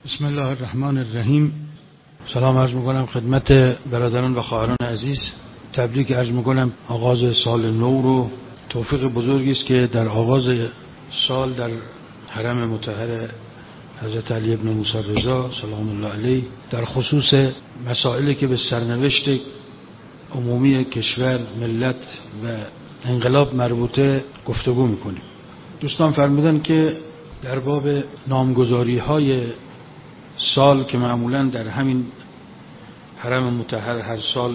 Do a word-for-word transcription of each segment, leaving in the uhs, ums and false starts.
بسم الله الرحمن الرحیم. سلام عرض میکنم خدمت برادران و خواهران عزیز. تبریک عرض میکنم آغاز سال نو رو. توفیق بزرگی است که در آغاز سال در حرم مطهر حضرت علی ابن موسی رضا سلام الله علیه در خصوص مسائلی که به سرنوشت عمومی کشور، ملت و انقلاب مربوطه گفتگو میکنیم. دوستان فرمودن که در باب نامگذاری های سال که معمولا در همین حرم مطهر هر سال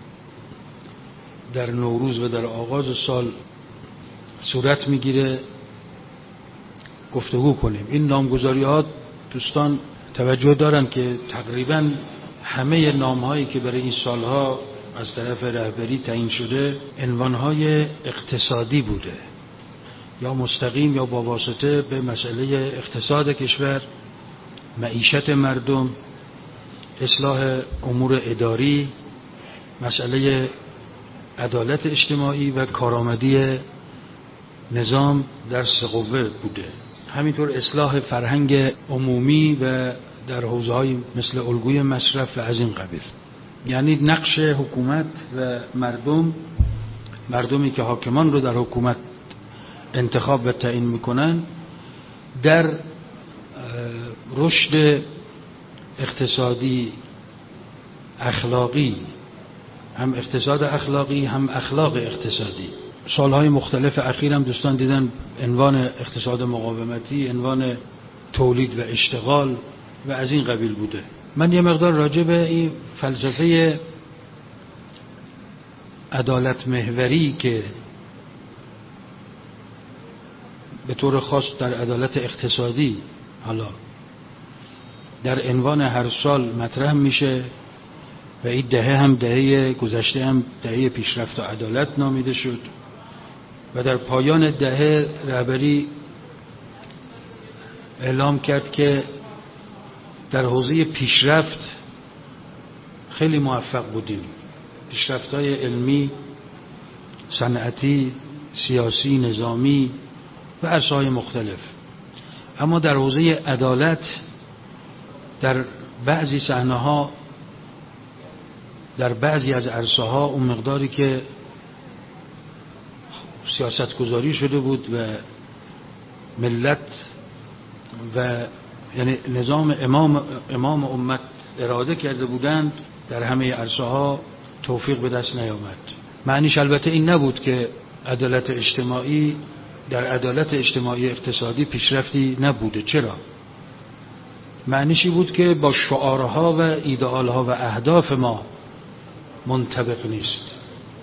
در نوروز و در آغاز سال صورت میگیره گفتگو کنیم. این نامگذاری ها دوستان توجه دارن که تقریبا همه نام هایی که برای این سالها از طرف رهبری تعیین شده عنوان های اقتصادی بوده، یا مستقیم یا با واسطه به مسئله اقتصاد کشور، معیشت مردم، اصلاح امور اداری، مسئله عدالت اجتماعی و کارآمدی نظام در سه قوه بوده. همینطور اصلاح فرهنگ عمومی و در حوزه‌های مثل الگوی مصرف و از این قبیل. یعنی نقش حکومت و مردم، مردمی که حاکمان رو در حکومت انتخاب و تعیین میکنن، در رشد اقتصادی اخلاقی، هم اقتصاد اخلاقی هم اخلاق اقتصادی. سالهای مختلف اخیر هم دوستان دیدن عنوان اقتصاد مقاومتی، عنوان تولید و اشتغال و از این قبیل بوده. من یه مقدار راجع به این فلسفه عدالت محوری که به طور خاص در عدالت اقتصادی حالا در عنوان هر سال مطرح میشه و این دهه هم دهه گذشته هم دهه پیشرفت و عدالت نامیده شد و در پایان دهه رهبری اعلام کرد که در حوزه پیشرفت خیلی موفق بودیم، پیشرفت‌های علمی، صنعتی، سیاسی، نظامی و عرصه‌های مختلف. اما در حوزه عدالت در بعضی صحنه‌ها، در بعضی از عرصه‌ها اون مقداری که سیاست گذاری شده بود و ملت و یعنی نظام امام امام امت اراده کرده بودند، در همه عرصه‌ها توفیق به دست نیامد. معنیش البته این نبود که عدالت اجتماعی در عدالت اجتماعی اقتصادی پیشرفتی نبوده. چرا؟ معنیشی بود که با شعارها و ایدئالها و اهداف ما منطبق نیست،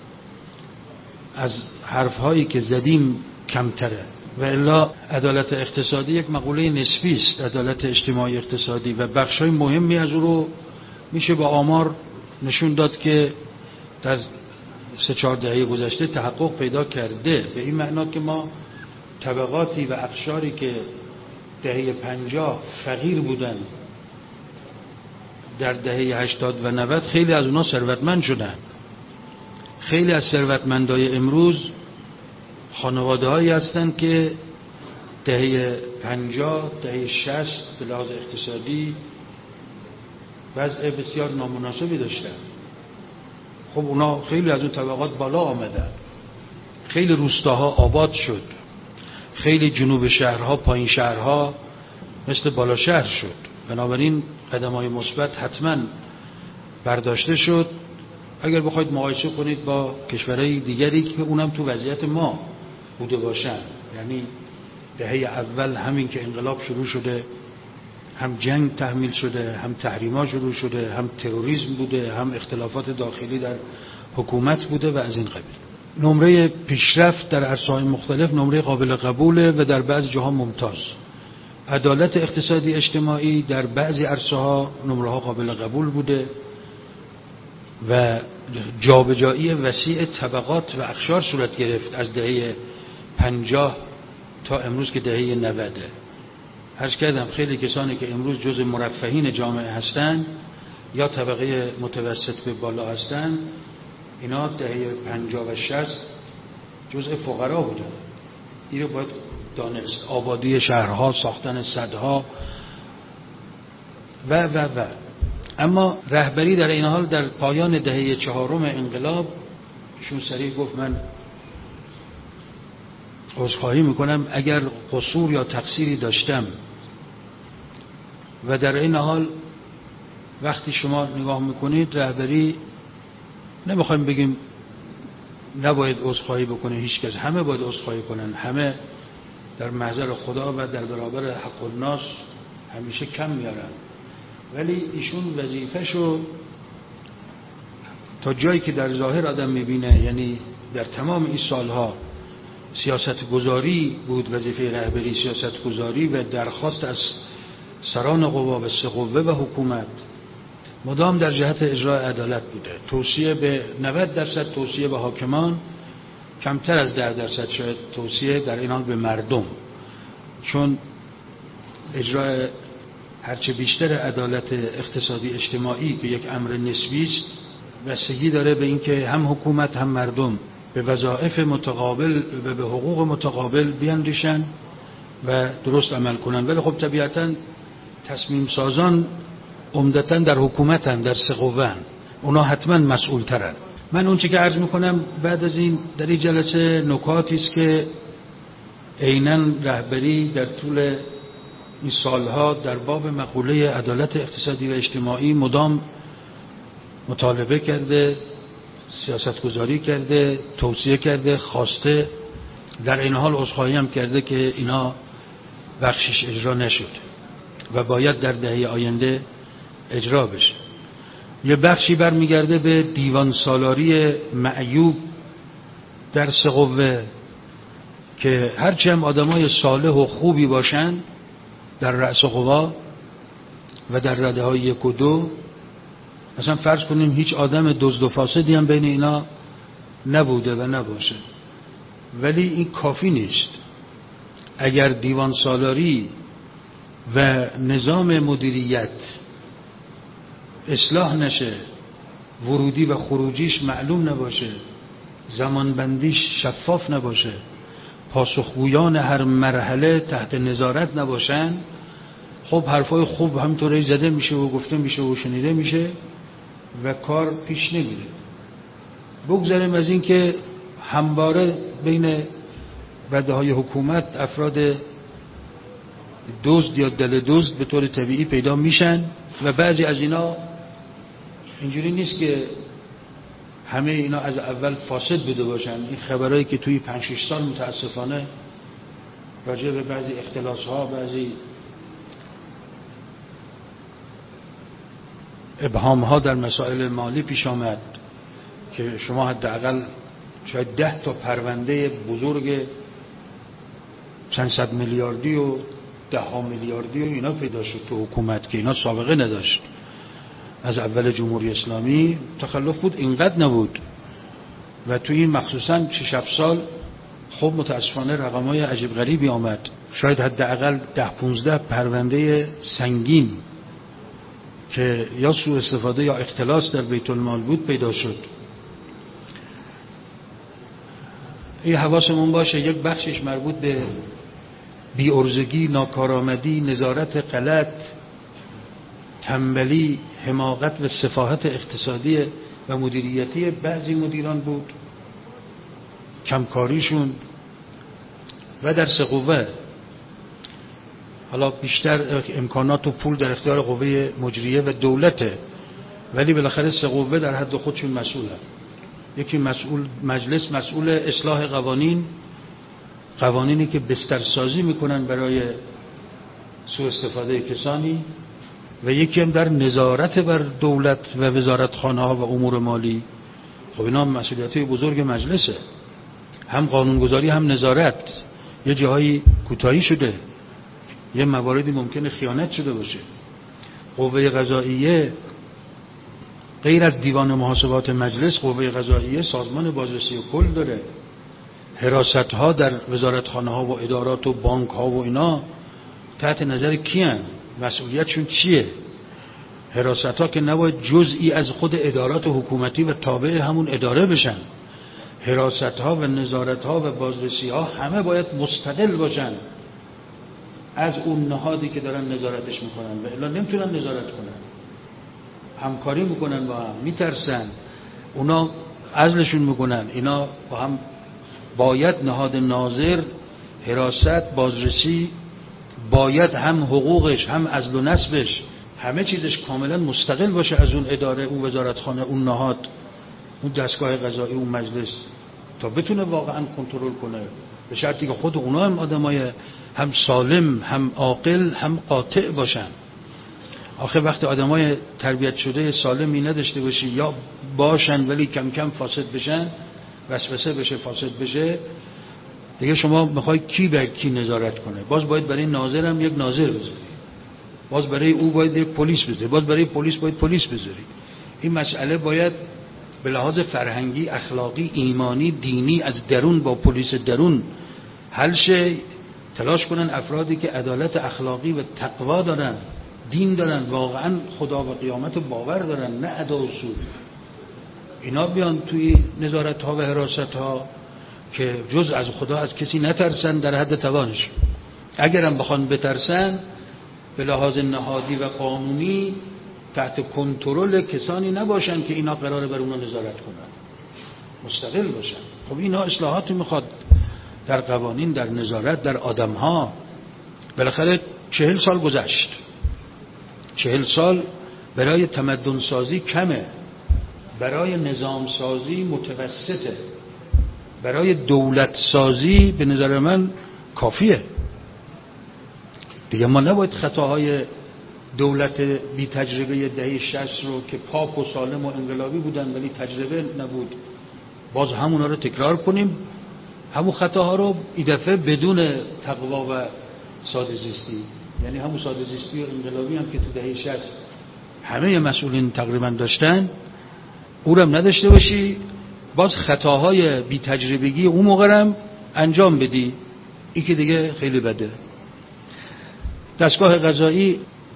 از حرفهایی که زدیم کمتره. و الا عدالت اقتصادی یک مقوله نسبی است. عدالت اجتماعی اقتصادی و بخشای مهمی از او رو میشه با آمار نشون داد که در سه چهار دهه گذشته تحقق پیدا کرده، به این معنا که ما طبقاتی و اقشاری که دهه پنجاه فقیر بودن در دهه هشتاد و نود خیلی از اونا ثروتمند شدن. خیلی از ثروتمندای امروز خانواده هایی هستن که دهه پنجاه دهه شصت به لحاظ اقتصادی وضع بسیار نامناسبی داشتن. خب اونا خیلی از اون طبقات بالا آمدن، خیلی روستاها آباد شد، خیلی جنوب شهرها پایین شهرها مثل بالا شهر شد. بنابراین قدم‌های مثبت حتما برداشته شد. اگر بخواید مقایسه کنید با کشورهای دیگری که اونم تو وضعیت ما بوده باشن، یعنی دهه اول همین که انقلاب شروع شده، هم جنگ تحمیل شده، هم تحریم‌ها شروع شده، هم تروریسم بوده، هم اختلافات داخلی در حکومت بوده و از این قبیل. نمره پیشرفت در عرصه‌های مختلف نمره قابل قبوله و در بعضی جاها ممتاز. عدالت اقتصادی اجتماعی در بعضی عرصه‌ها نمره‌ها قابل قبول بوده و جابجایی وسیع طبقات و اقشار صورت گرفت از دهه پنجاه تا امروز که دهه نوده. عرض کردم خیلی کسانی که امروز جزء مرفهین جامعه هستند یا طبقه متوسط به بالا هستند، اینا دهه پنجاه و شصت جزء فقرا بودن. این رو باید دانست. آبادی شهرها، ساختن سدها، و و و اما رهبری در این حال در پایان دهه چهارم انقلاب شون سریع گفت من عذرخواهی میکنم اگر قصور یا تقصیری داشتم، و در این حال وقتی شما نگاه میکنید رهبری، نمیخوایم بگیم نباید عذرخواهی بکنه هیچ کس، همه باید عذرخواهی کنن، همه در محضر خدا و در برابر حق الناس همیشه کم میارن، ولی ایشون وظیفه‌شو تا جایی که در ظاهر آدم میبینه، یعنی در تمام این سالها سیاست گذاری بود، وظیفه رهبری سیاست گذاری و درخواست از سران قوا و سه قوه و حکومت مدام در جهت اجرای عدالت بوده. توصیه به نود درصد توصیه به حاکمان، کمتر از ده درصد شاید توصیه در این حال به مردم، چون اجرای هرچه بیشتر عدالت اقتصادی اجتماعی که یک امر نسبی است بستگی داره به اینکه هم حکومت هم مردم به وظایف متقابل و به حقوق متقابل بیاندیشن و درست عمل کنن. ولی خب طبیعتاً تصمیم سازان عمدتاً در حکومتن، در سه قوه‌ان، اونا حتما مسئول ترن. من اون چی که عرض میکنم بعد از این در این جلسه نکاتی است که عیناً رهبری در طول این سالها در باب مقوله عدالت اقتصادی و اجتماعی مدام مطالبه کرده، سیاست گذاری کرده، توصیه کرده، خواسته، در این حال عذرخواهی هم کرده که اینا بخشش اجرا نشد و باید در دهه آینده اجرا بشه. یه بخشی برمیگرده به دیوان سالاری معیوب در سه قوه که هرچی هم آدمای صالح و خوبی باشن در رأس قوا و در رده های یک و دو، مثلا فرض کنیم هیچ آدم دزد و فاسدی هم بین اینا نبوده و نباشه، ولی این کافی نیست. اگر دیوان سالاری و نظام مدیریت اصلاح نشه، ورودی و خروجیش معلوم نباشه، زمانبندیش شفاف نباشه، پاسخگویان هر مرحله تحت نظارت نباشن، خب حرفای خوب همطوری زده میشه و گفته میشه و شنیده میشه و کار پیش نمیره. بگذاریم از این که همواره بین رده های حکومت افراد دزد یا دل دزد به طور طبیعی پیدا میشن و بعضی از اینا اینجوری نیست که همه اینا از اول فاسد بوده باشن. این خبرایی که توی پنج شش سال متاسفانه راجع به بعضی اختلاس ها، بعضی ابهام ها در مسائل مالی پیش آمد که شما حداقل شاید ده تا پرونده بزرگ چند صد میلیاردی و ده ها میلیاردی و اینا پیدا شد تو حکومت که اینا سابقه نداشت. از اول جمهوری اسلامی تخلف بود، اینقدر نبود و توی این مخصوصا شش هفت سال خب متاسفانه رقمای عجیب غریبی آمد. شاید حداقل ده پونزده پرونده سنگین که یا سوء استفاده یا اختلاس در بیت المال بود پیدا شد. این حواسمون باشه یک بخشش مربوط به بی‌عرضگی، ناکارآمدی، نظارت غلط، تنبلی، حماقت و سفاهت اقتصادی و مدیریتی بعضی مدیران بود، کمکاریشون. و در سه قوه حالا بیشتر امکانات و پول در اختیار قوه مجریه و دولته، ولی بالاخره سه قوه در حد خودشون مسئولن. یکی مسئول مجلس، مسئول اصلاح قوانین، قوانینی که بسترسازی میکنن برای سوء استفاده کسانی، و یکی هم در نظارت بر دولت و وزارتخانه ها و امور مالی. خب اینا مسئولیت بزرگ مجلسه، هم قانونگذاری هم نظارت. یه جاهایی کوتاهی شده، یه مواردی ممکنه خیانت شده باشه. قوه قضاییه غیر از دیوان محاسبات مجلس، قوه قضاییه سازمان بازرسی کل داره. حراست ها در وزارتخانه ها و ادارات و بانک ها و اینا تحت نظر کیان؟ مسئولیتشون چیه؟ حراست ها که نباید جزئی از خود ادارات حکومتی و تابع همون اداره بشن. حراست ها و نظارت ها و بازرسی ها همه باید مستقل باشن از اون نهادی که دارن نظارتش میکنن، و الا نمیتونن نظارت کنن. همکاری میکنن با هم، میترسن، اونا عزلشون میکنن. اینا با هم باید نهاد ناظر، حراست، بازرسی، باید هم حقوقش هم عزل و نصبش همه چیزش کاملا مستقل باشه از اون اداره، اون وزارتخانه، اون نهاد، اون دستگاه قضایی، اون مجلس، تا بتونه واقعا کنترل کنه. به شرطی که خود اونا هم آدمای هم سالم، هم عاقل، هم قاطع باشن. آخه وقتی آدمای تربیت شده سالمی نداشته باشی، یا باشن ولی کم کم فاسد بشن، وسوسه بشه، فاسد بشه، دیگه شما میخوای کی به کی نظارت کنه؟ باز باید برای ناظر هم یک ناظر بذاری، باز برای او باید یک پلیس بذاری، باز برای پلیس باید پلیس بذاری. این مسئله باید به لحاظ فرهنگی، اخلاقی، ایمانی، دینی از درون با پلیس درون حل شه. تلاش کنن افرادی که عدالت اخلاقی و تقوا دارن، دین دارن، واقعا خدا و قیامت باور دارن، نه ادا و اصول، اینا بیان توی نظارت ها و حراست ها که جز از خدا از کسی نترسن در حد توانش. اگرم بخوان بترسن به لحاظ نهادی و قانونی تحت کنترل کسانی نباشن که اینا قراره بر اونا نظارت کنن، مستقل باشن. خب اینا اصلاحاتی میخواد در قوانین، در نظارت، در آدم ها. بالاخره چهل سال گذشت، چهل سال برای تمدن سازی کمه، برای نظام سازی متوسطه، برای دولت سازی به نظر من کافیه دیگه. ما نباید خطاهای دولت بی تجربه دهه شصت رو که پاک و سالم و انقلابی بودن ولی تجربه نبود، باز همونا رو تکرار کنیم، همون خطاها رو این دفعه بدون تقوا و ساده زیستی، یعنی همون ساده زیستی و انقلابی هم که تو دهه شصت همه مسئولین تقریبا داشتن، او رو هم نداشته باشی، باز خطاهای بی تجربگی اون موقع هم انجام بدی. این که دیگه خیلی بده. دستگاه قضایی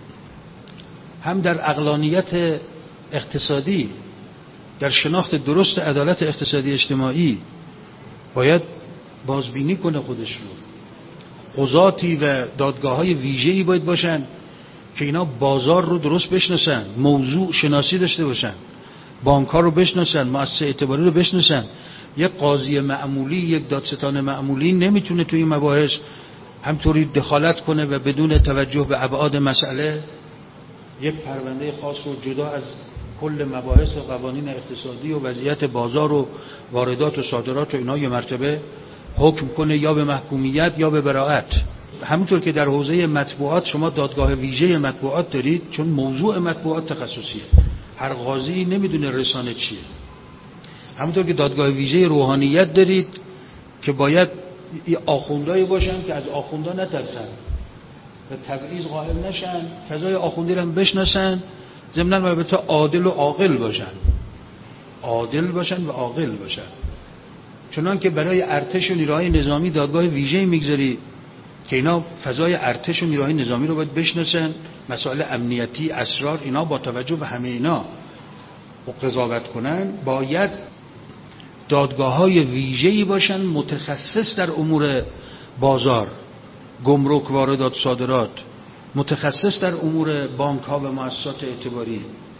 هم در عقلانیت اقتصادی، در شناخت درست عدالت اقتصادی اجتماعی باید بازبینی کنه خودش رو. قضاتی و دادگاه‌های ویژه‌ای باید باشن که اینا بازار رو درست بشناسن، موضوع شناسی داشته باشن، بانک‌ها رو بشناسن، مؤسسه اعتباری رو بشناسن. یک قاضی معمولی، یک دادستان معمولی نمیتونه توی این مباحث همطوری دخالت کنه و بدون توجه به ابعاد مسئله یک پرونده خاص رو جدا از کل مباحث و قوانین اقتصادی و وضعیت بازار و واردات و صادرات و اینا یه مرتبه حکم کنه، یا به محکومیت یا به براءت. همونطور که در حوزه مطبوعات شما دادگاه ویژه مطبوعات دارید، چون موضوع مطبوعات تخصصیه، هر قاضی نمیدونه رسانه چیه. همونطور که دادگاه ویژه روحانیت دارید که باید آخوندایی باشن که از آخوندا نترسن و تبعیض قائل نشن، فضای آخوندی رو هم بشناسن، ضمناً البته عادل و عاقل باشن، عادل باشن و عاقل باشن. چنان که برای ارتش و نیروهای نظامی دادگاه ویژه میگذاری که اینا فضای ارتش و نیروهای نظامی رو باید بشناسن، مسائل امنیتی، اسرار، اینا با توجه به همه اینا و قضاوت کنن. باید دادگاه‌های ویژه‌ای باشن متخصص در امور بازار، گمرک، واردات، صادرات، متخصص در امور بانک‌ها و مؤسسات اعتباری،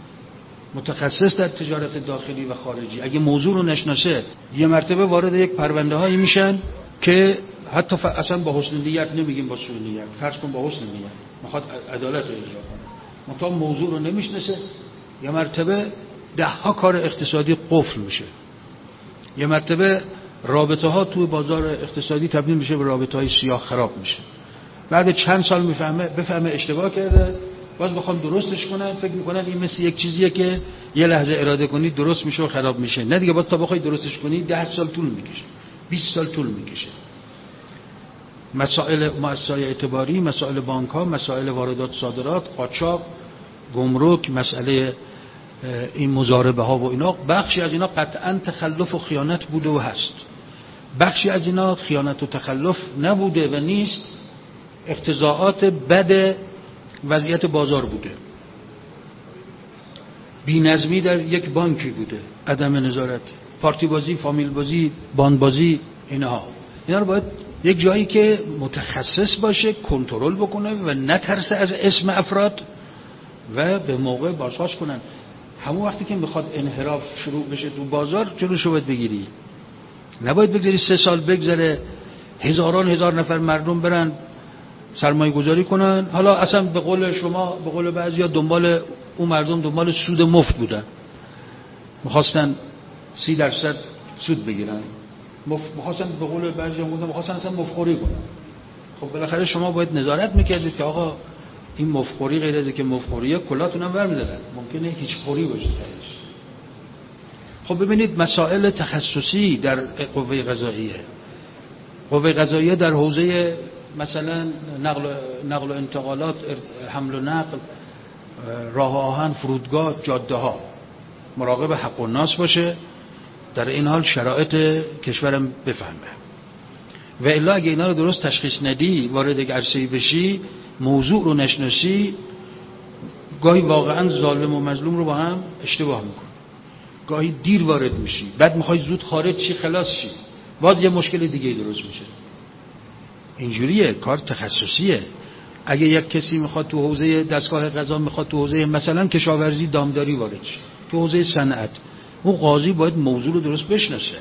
متخصص در تجارت داخلی و خارجی. اگه موضوع رو نشناسه یه مرتبه وارد یک پرونده هایی میشن که حتی ف... اصلا با حسن نیت، نمیگیم با سوء نیت، فرض کن با حسن نیت میخواد عدالت رو اجرا کنه، منتها موضوع رو نمیشناسه، یه مرتبه ده ها کار اقتصادی قفل میشه، یه مرتبه رابطه ها توی بازار اقتصادی تبدیل میشه به رابطه های سیاه، خراب میشه. بعد چند سال میفهمه بفهمه اشتباه کرده، باز بخوام درستش کنن، فکر میکنن این مثل یک چیزیه که یه لحظه اراده کنی درست میشه و خراب میشه. نه دیگه، باز تا بخوای درستش کنی ده سال طول میکشه، بیست سال طول میکشه. مسائل مؤسسات اعتباری، مسائل بانک ها، مسائل واردات صادرات، قاچاق، گمرک، مسئله این مضاربه ها و اینا، بخشی از اینا قطعا تخلف و خیانت بوده و هست، بخشی از اینا خیانت و تخلف نبوده و نیست، اقتضاعات بد وضعیت بازار بوده، بی‌نظمی در یک بانکی بوده، عدم نظارت، پارتی بازی، فامیل بازی، باند بازی، اینها اینا رو باید یک جایی که متخصص باشه، کنترل بکنه و نترسه از اسم افراد و به موقع بازخواست کنن. همون وقتی که میخواد انحراف شروع بشه تو بازار، جلوشو باید بگیری. نباید بگذاری سه سال بگذره هزاران هزار نفر مردم برن سرمایه گذاری کنن، حالا اصلا به قول شما، به قول بعضیا دنبال اون مردم دنبال سود مفت بودن، میخواستن سی درصد سود بگیرن، میخواستن به قول بعضیا بودن میخواستن اصلا مفخوری کنن. خب بالاخره شما باید نظارت میکردید که آقا این مفخوری غیر از که مفخوریه کلاتون هم برمی‌دارن، ممکنه هیچ خوری باشه تهش. خب ببینید مسائل تخصصی در قوه قضاییه، قوه قضاییه در حوزه مثلا نقل نقل و انتقالات، حمل و نقل، راه آهن، فرودگاه، جاده ها مراقب حق و ناس باشه، در این حال شرایط کشورم بفهمه. و الا اگه اینا رو درست تشخیص ندی، وارد عرصه‌ای بشی، موضوع رو نشناسی، گاهی واقعا ظالم و مظلوم رو با هم اشتباه میکن، گاهی دیر وارد میشی، بعد میخوای زود خارج شی خلاص شی، باز یه مشکل دیگه درست میشه. اینجوریه، کار تخصصیه. اگه یک کسی میخواد تو حوزه دستگاه قضا، میخواد تو حوزه مثلا کشاورزی دامداری وارد شه، تو حوزه صنعت، اون قاضی باید موضوع رو درست بشناسه.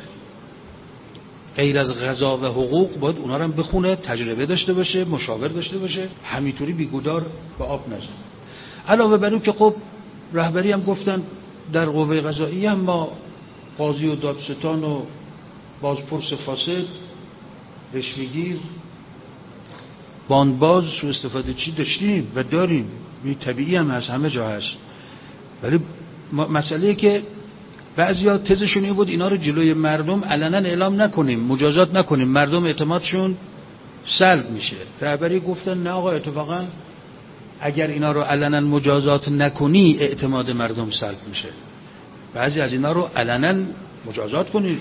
غیر از قضا و حقوق باید اونا رو هم بخونه، تجربه داشته باشه، مشاور داشته باشه، همینطوری بیگودار به آب نزنه. علاوه بر اون که خب رهبری هم گفتن در قوه قضاییه هم ما قاضی و دادستان و بازپرس فاسد، رشوه‌گیر، باندباز، سوء استفاده چی داشتیم و داریم، این طبیعی هم هست، همه جا هست. ولی مسئله که بعضیا تزشون این بود اینا رو جلوی مردم علنا اعلام نکنیم، مجازات نکنیم، مردم اعتمادشون سلب میشه. رهبری گفتن نه آقا، اتفاقا اگر اینا رو علنا مجازات نکنی اعتماد مردم سلب میشه. بعضی از اینا رو علنا مجازات کنید،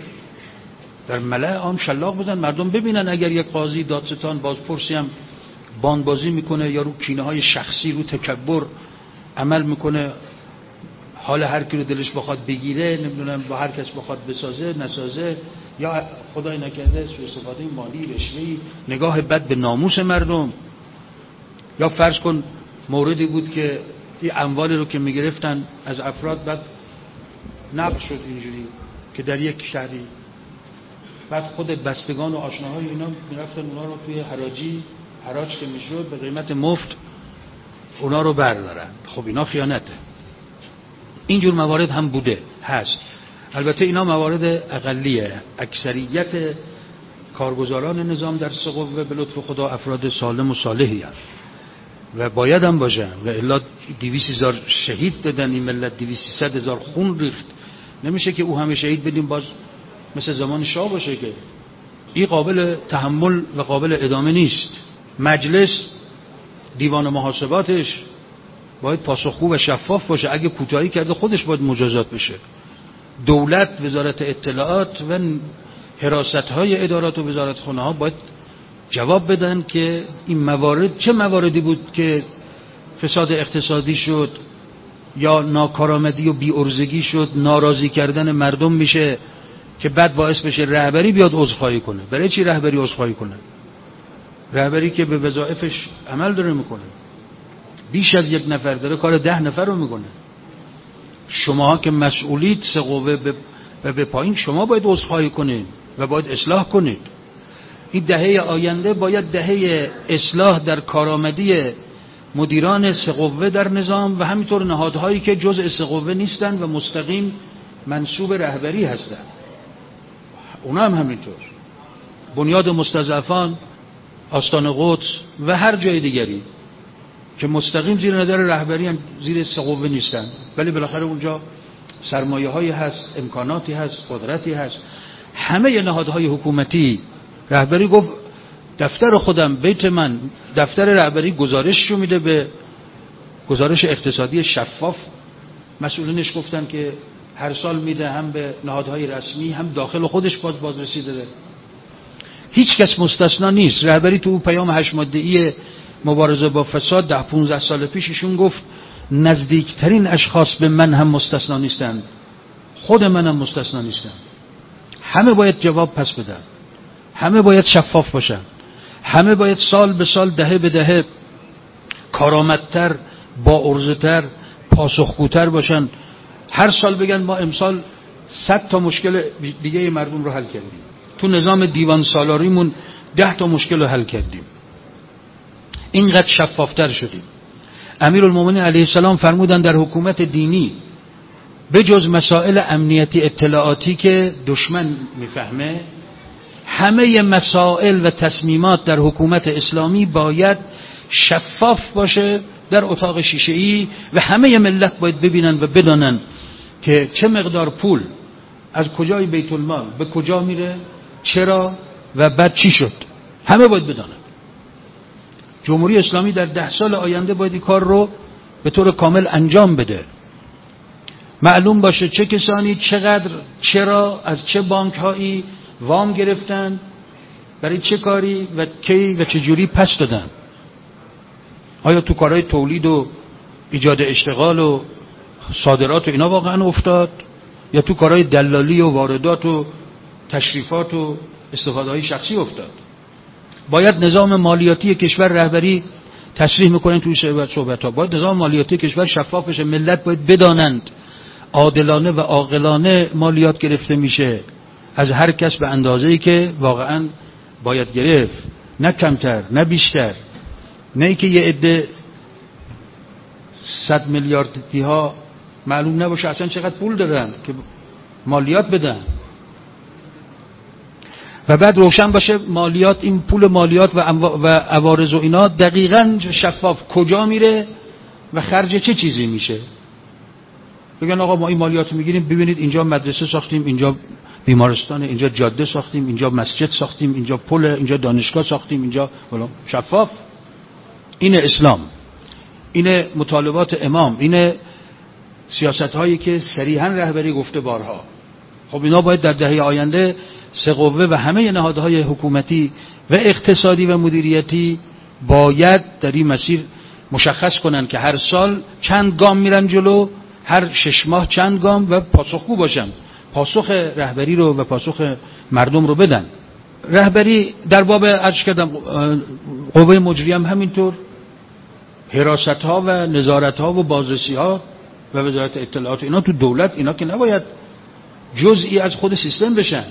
در ملأ عام شلاق بزن، مردم ببینن اگر یک قاضی، دادستان، بازپرسی هم باندبازی میکنه یا رو کینه های شخصی، رو تکبر عمل میکنه، حال هر کی رو دلش بخواد بگیره، نمیدونم با هر کس بخواد بسازه نسازه، یا خدای نکرده سوء استفاده مالی، رشوه‌ای، نگاه بد به ناموس مردم. یا فرض کن موردی بود که این اموالی رو که میگرفتن از افراد بعد نقل شد اینجوری که در یک شهری، بعد خود بستگان و آشناهای اینا میرفتن اونا رو توی حراجی، حراج که میشد به قیمت مفت اونا رو بردارن. خب اینا خیانته. اینجور موارد هم بوده، هست. البته اینا موارد اقلیه. اکثریت کارگزاران نظام در سه قوه به لطف خدا افراد سالم و صالحی هستند و باید هم باشن، و الا دویست هزار شهید دادن این ملت، دویست سیصد هزار خون ریخت. نمیشه که او همه شهید بدیم باز مثل زمان شاه باشه، که این قابل تحمل و قابل ادامه نیست. مجلس دیوان محاسباتش باید پاسخگو و شفاف باشه، اگه کوتاهی کرده خودش باید مجازات بشه. دولت، وزارت اطلاعات و حراست‌های ادارات و وزارتخانه‌ها باید جواب بدن که این موارد چه مواردی بود که فساد اقتصادی شد یا ناکارآمدی و بی‌عرضگی شد، ناراضی کردن مردم میشه که بعد باعث بشه رهبری بیاد عذرخواهی کنه. برای چی رهبری عذرخواهی کنه؟ رهبری که به وظایفش عمل داره میکنه، بیش از یک نفر داره کار ده نفر رو میکنه. شما که مسئولید، سه قوه به, به پایین، شما باید عذرخواهی کنید و باید اصلاح کنید. این دهه آینده باید دهه اصلاح در کارآمدی مدیران سه قوه در نظام و همینطور نهادهایی که جزء سه قوه نیستن و مستقیم منسوب رهبری هستن. اونا هم همینطور. بنیاد مستضعفان، آستان قدس و هر جای دیگری که مستقیم زیر نظر رهبری هم زیر سه قوه نیستن، ولی بالاخره اونجا سرمایه هایی هست، امکاناتی هست، قدرتی هست. همه نهادهای حکومتی، رهبری گفت دفتر خودم، بیت من، دفتر رهبری گزارششو میده به گزارش اقتصادی شفاف. مسئولینش گفتن که هر سال میده، هم به نهادهای رسمی هم داخل خودش باز بازرسی داره. هیچ کس مستثنا نیست. رهبری تو پیام هشت ماده‌ای مبارزه با فساد ده پونزده سال پیششون گفت نزدیکترین اشخاص به من هم مستثنا نیستند، خود منم مستثنا نیستم. همه باید جواب پس بدن، همه باید شفاف باشن. همه باید سال به سال، دهه به دهه کارآمدتر، با ارزه‌تر، پاسخگوتر باشن. هر سال بگن ما امسال صد تا مشکل دیگه مردم رو حل کردیم، تو نظام دیوان سالاریمون ده تا مشکل رو حل کردیم، اینقدر شفافتر شدیم. امیرالمومنین علیه السلام فرمودن در حکومت دینی به جز مسائل امنیتی اطلاعاتی که دشمن میفهمه، همه مسائل و تصمیمات در حکومت اسلامی باید شفاف باشه در اتاق شیشه‌ای و همه ملت باید ببینن و بدانن که چه مقدار پول از کجای بیت المال به کجا میره، چرا و بعد چی شد، همه باید بدانن. جمهوری اسلامی در ده سال آینده باید این کار رو به طور کامل انجام بده. معلوم باشه چه کسانی چقدر، چرا، از چه بانک هایی وام گرفتن، برای چه کاری و کی و چه جوری پس دادن. آیا تو کارهای تولید و ایجاد اشتغال و صادرات و اینا واقعا افتاد، یا تو کارهای دلالی و واردات و تشریفات و استفاده های شخصی افتاد؟ باید نظام مالیاتی کشور، رهبری تصریح میکنن توی صحبت ها، باید نظام مالیاتی کشور شفاف بشه، ملت باید بدانند عادلانه و عاقلانه مالیات گرفته میشه از هر کس به اندازه‌ای که واقعا باید گرفت، نه کمتر نه بیشتر، نه ای که یه عده صد میلیاردی ها معلوم نباشه اصلا چقدر پول دارن که مالیات بدن و بعد روشن باشه مالیات، این پول مالیات و و عوارض و اینا دقیقاً شفاف کجا میره و خرج چه چیزی میشه. بگن آقا ما این مالیات میگیریم، ببینید اینجا مدرسه ساختیم، اینجا بیمارستان، اینجا جاده ساختیم، اینجا مسجد ساختیم، اینجا پل، اینجا دانشگاه ساختیم، اینجا بلا شفاف. این اسلام، این مطالبات امام، این سیاست هایی که صریحاً رهبری گفته بارها. خب اینا باید در دهه آینده سه قوه و همه نهادهای حکومتی و اقتصادی و مدیریتی باید در این مسیر مشخص کنن که هر سال چند گام میرن جلو، هر شش ماه چند گام، و پاسخگو باشن، پاسخ رهبری رو و پاسخ مردم رو بدن. رهبری در باب عرض کردم قوه مجریه هم همینطور، حراست ها و نظارت ها و بازرسی ها و وزارت اطلاعات اینا تو دولت، اینا که نباید جزئی از خود سیستم بشن.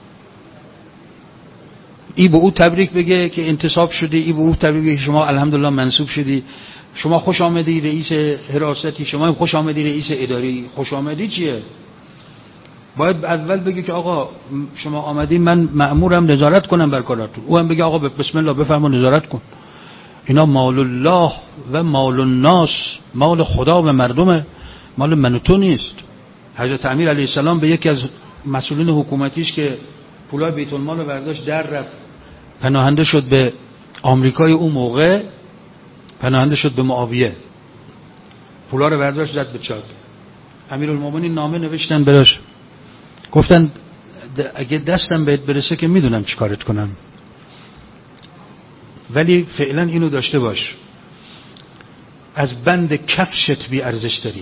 ای به او تبریک بگه که انتصاب شدی، ای به او تبریک بگه شما الحمدلله منصوب شدی، شما خوش آمدی رئیس حراستی، شما هم خوش آمدی رئیس اداری. خوش آمدی چیه؟ باید اول بگه که آقا شما آمدی، من مأمورم نظارت کنم بر کاراتون. او هم بگه آقا بسم الله بفرما نظارت کن. اینا مال الله و مال الناس، مال خدا و مردمه، مال من و تو نیست. حضرت امیر علیه السلام به یکی از مسئولین حکومتیش که پولای بیت المال رو برداشت در رفت، پناهنده شد به آمریکای اون موقع، پناهنده شد به معاویه، پولا رو برداشت زد به چاک. امیرالمومنین نامه نوشتن براش، گفتن اگه دستم بهت برسه که میدونم چی کارت کنم، ولی فعلا اینو داشته باش، از بند کفشت بی ارزش داری.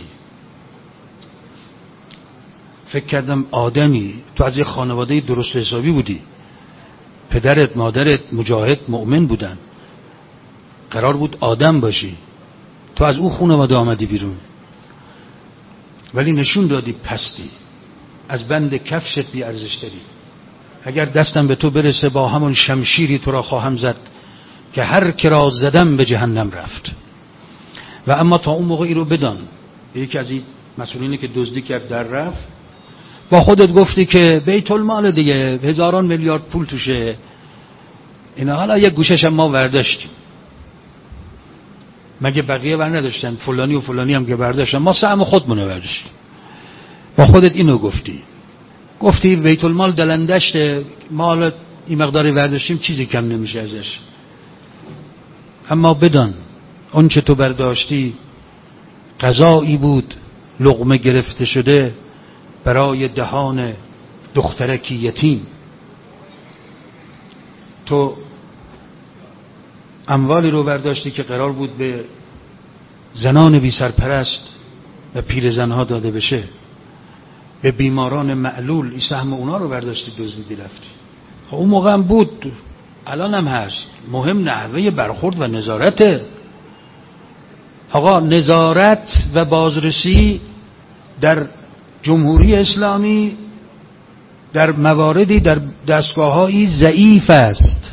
فکر کردم آدمی، تو از یه خانواده درست حسابی بودی، پدرت مادرت مجاهد مؤمن بودن، قرار بود آدم باشی، تو از اون خانواده آمدی بیرون، ولی نشون دادی پستی، از بند کفشت بی ارزش داری. اگر دستم به تو برسه با همون شمشیری تو را خواهم زد که هر که را زدم به جهنم رفت. و اما تا اون موقعی رو بدان، یکی از این مسئولینی که دزدی کرد در رفت، با خودت گفتی که بیت المال دیگه هزاران میلیارد پول توشه، اینا حالا یک گوشش هم ما برداشتیم، مگه بقیه بر نداشتن؟ فلانی و فلانی هم که برداشتن، ما سهم خودمون برداشتیم. با خودت اینو گفتی، گفتی بیت المال دلندشته، ما حالا این مقداری برداشتیم، چیزی کم نمیشه ازش. اما بدان اون چه تو برداشتی غذایی بود لقمه گرفته شده برای دهان دخترکی یتیم. تو اموالی رو برداشتی که قرار بود به زنان بی سرپرست و پیرزنها داده بشه، به بیماران معلول، این سهم اونا رو برداشتی دزدیدی رفتی. خب اون موقع هم بود الان هم هست، مهم نحوه برخورد و نظارته. آقا نظارت و بازرسی در جمهوری اسلامی در مواردی در دستگاه‌هایی ضعیف است،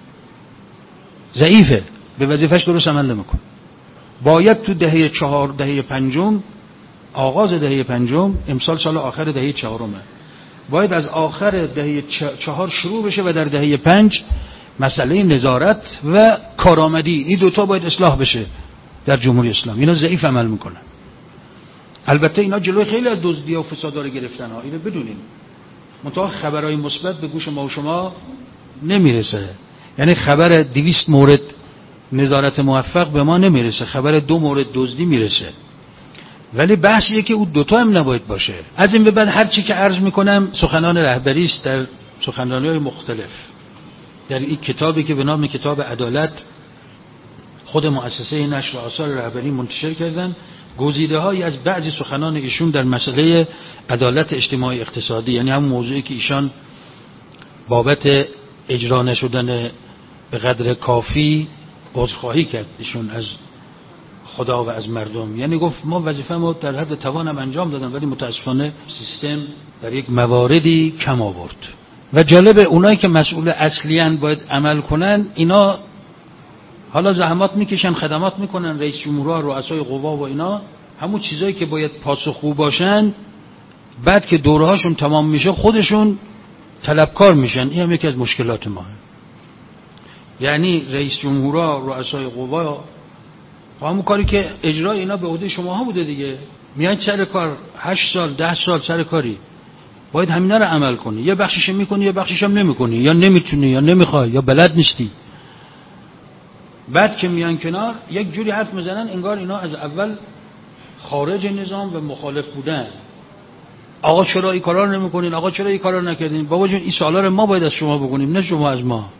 ضعیفه، به وظیفه‌اش درست عمل نمی‌کنه. باید تو دهه چهار دهه پنجم، آغاز دهه پنجم، امسال سال آخر دهه چهارمه، باید از آخر دهه چهار شروع بشه و در دهه پنج مسئله نظارت و کارآمدی، این دوتا باید اصلاح بشه در جمهوری اسلامی. اینا ضعیف عمل میکنن. البته اینا جلوی خیلی از دزدی و فسادا رو گرفتن ها، اینو بدونیم. منتها خبرهای مثبت به گوش ما و شما نمیرسه. یعنی خبر دویست مورد نظارت موفق به ما نمیرسه، خبر دو مورد دزدی میرسه. ولی بحث اینه که اون دوتا هم نباید باشه. از این به بعد هر چی که عرض میکنم سخنان رهبری است در سخنرانی‌های مختلف. در این کتابی که به نام کتاب عدالت خود مؤسسه نشر آثار رهبری منتشر کردن، گزیده‌هایی از بعضی سخنان ایشون در مسئله عدالت اجتماعی اقتصادی، یعنی هم موضوعی که ایشان بابت اجرا نشدن به قدر کافی عذرخواهی کرد ایشون از خدا و از مردم، یعنی گفت ما وظیفه‌مو در حد توانم انجام دادم ولی متاسفانه سیستم در یک مواردی کم آورد. و جالب اونایی که مسئول اصلیان باید عمل کنن، اینا حالا زحمات میکشن، خدمات میکنن، رئیس جمهورها، رؤسای قوا و اینا، همون چیزایی که باید پاسخگو باشن، بعد که دورهاشون تمام میشه خودشون طلبکار میشن. این هم یکی از مشکلات ما. یعنی رئیس جمهورها، رؤسای قوا، همون کاری که اجرای اینا به عهده شماها بوده دیگه، میان سر کار هشت سال ده سال سر کاری، باید همینا رو عمل کنی. یه بخشش میکنی یه بخشش هم نمیکنی، یا نمیتونی یا نمیخوای یا بلد نیستی. بعد که میان کنار یک جوری حرف میزنن انگار اینا از اول خارج نظام و مخالف بودن. آقا چرا این کارا رو نمیکنین؟ آقا چرا این کارا رو نکردین؟ بابا جون این سوالا رو ما باید از شما بکنیم، نه شما از ما.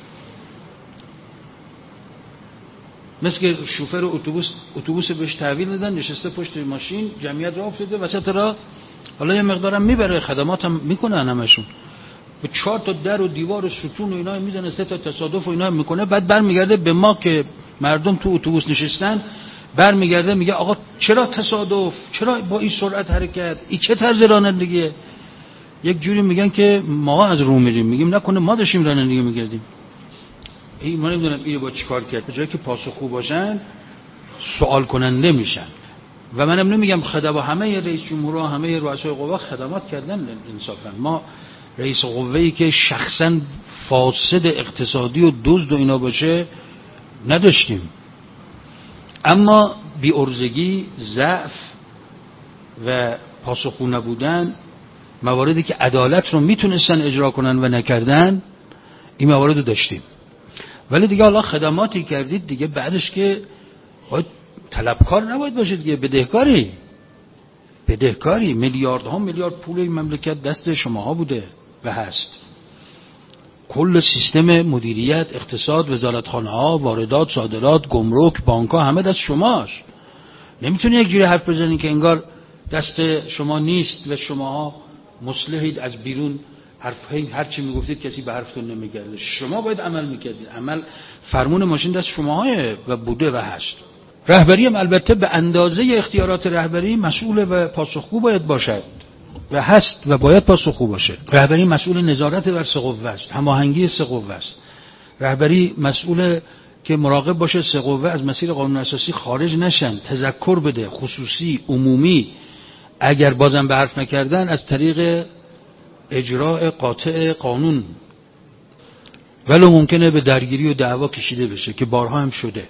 مثل که شوفر اتوبوس اتوبوس بهش تحویل دادن، نشسته پشت ماشین، جمعیت راه افتاده وسط راه، حالا یه مقدارم میبره، خدمات هم میکنن همشون، به چهار تا در و دیوار و ستون و اینا میزنه، سه تا تصادف و اینا میکنه، بعد برمیگرده به ما که مردم تو اتوبوس نشستن، برمیگرده میگه آقا چرا تصادف؟ چرا با این سرعت حرکت؟ این چه طرز رانندگیه؟ یک جوری میگن که ما از رو میریم، میگیم نکنه ما داشتیم رانندگی میکردیم. این من نمیدونم اینو با چیکار کرد. به جایی که پاسخگو باشن سوال کننده میشن. و منم نمیگم خدمات همه رئیس جمهورها، همه رؤسای قوا خدمات کردن انصافا. ما رئیس قوه‌ای که شخصا فاسد اقتصادی و دزد و اینا باشه نداشتیم، اما بی‌عرضگی، ضعف و پاسخگو نبودن، مواردی که عدالت رو میتونستن اجرا کنن و نکردن، این موارد رو داشتیم. ولی دیگه حالا خدماتی کردید دیگه، بعدش که باید طلبکار نباید باشید دیگه، بدهکاری بدهکاری میلیاردها میلیارد پول این مملکت دست شماها بوده و هست. کل سیستم مدیریت، اقتصاد، وزارتخانه ها، واردات، صادرات، گمرک، بانک ها، همه دست شماست. نمیتونی یک جوری حرف بزنید که انگار دست شما نیست و شماها مصلحید، از بیرون حرف هر چی میگفتید کسی به حرفتون نمیگرده. شما باید عمل میکردید. عمل فرمون ماشین دست شماها و بوده و هست. رهبری هم البته به اندازه اختیارات رهبری مسئول و پاسخگو باید باشد و هست و باید پاسخگو باشه. رهبری مسئول نظارت بر سه قوه است، هماهنگی سه قوه است. رهبری مسئول که مراقب باشه سه قوه از مسیر قانون اساسی خارج نشن، تذکر بده، خصوصی، عمومی، اگر بازم به حرف نکردن از طریق اجراء قاطع قانون، ولو ممکنه به درگیری و دعوا کشیده بشه که بارها هم شده.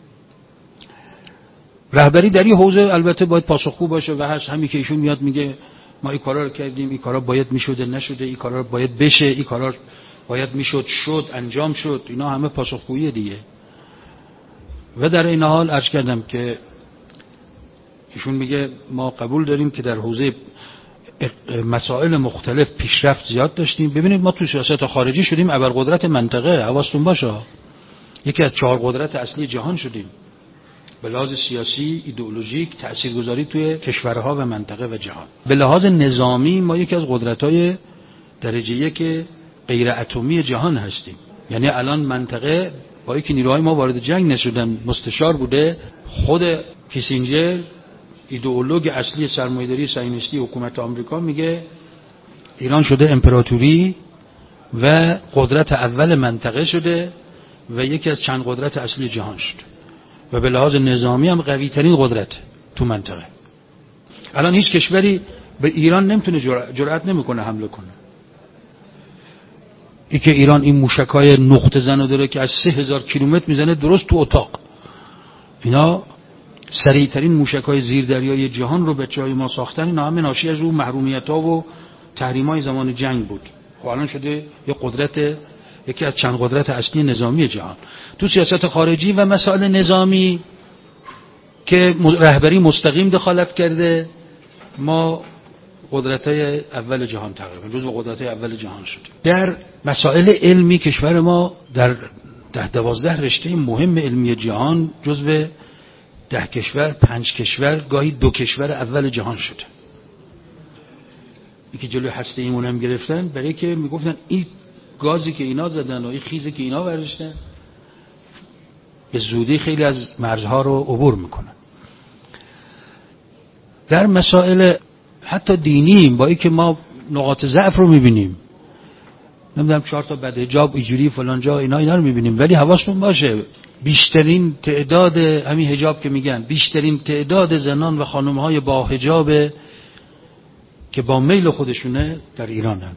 رهبری در این حوزه البته باید پاسخگو باشه و هست. همین که ایشون میاد میگه ما این کارا رو کردیم، این کارا باید میشده نشده، این کارا باید بشه، این کارا باید میشد شد انجام شد، اینا همه پاسخگویی دیگه. و در این حال عرض کردم که ایشون میگه ما قبول داریم که در حوزه مسائل مختلف پیشرفت زیاد داشتیم. ببینید ما تو سیاست خارجی شدیم ابرقدرت منطقه، حواستون باشه، یکی از چهار قدرت اصلی جهان شدیم به لحاظ سیاسی، ایدئولوژیک، تاثیرگذاری توی کشورها و منطقه و جهان. به لحاظ نظامی ما یکی از قدرت‌های درجه یک غیر اتمی جهان هستیم. یعنی الان منطقه با اینکه نیروهای ما وارد جنگ نشدن، مستشار بوده، خود کیسینجر ایدئولوژی اصلی سرمایه‌داری صهیونیستی حکومت آمریکا میگه ایران شده امپراتوری و قدرت اول منطقه شده و یکی از چند قدرت اصلی جهان شد و به لحاظ نظامی هم قوی ترین قدرت تو منطقه. الان هیچ کشوری به ایران نمیتونه جرأت نمیکنه حمله کنه. ای که ایران این موشکای نقطه زنو داره که از سه هزار کیلومتر میزنه درست تو اتاق. اینا سریعترین موشکای زیردریایی جهان رو بچهای ما ساختن. اینا همه ناشی از اون محرومیت‌ها و تحریم‌های زمان جنگ بود. خب الان شده یه قدرت، یکی از چند قدرت اصلی نظامی جهان. تو سیاست خارجی و مسائل نظامی که رهبری مستقیم دخالت کرده، ما قدرت‌های اول جهان تقریبا جزو قدرت‌های اول جهان شد. در مسائل علمی کشور ما در ده دوازده رشته مهم علمی جهان جزو ده کشور، پنج کشور، گاهی دو کشور اول جهان شده. یکی جلوی هسته ایمون هم گرفتن برای که میگفتن این گازی که اینا زدن و این خیزی که اینا ورشتن به زودی خیلی از مرزها رو عبور میکنن. در مسائل حتی دینی با اینکه ما نقاط ضعف رو میبینیم، نمیدونم چهار تا بدحجاب اینجوری فلان جا اینا اینا رو میبینیم، ولی حواستون باشه بیشترین تعداد همین حجاب که میگن بیشترین تعداد زنان و خانم‌های با حجاب که با میل خودشونه در ایرانن.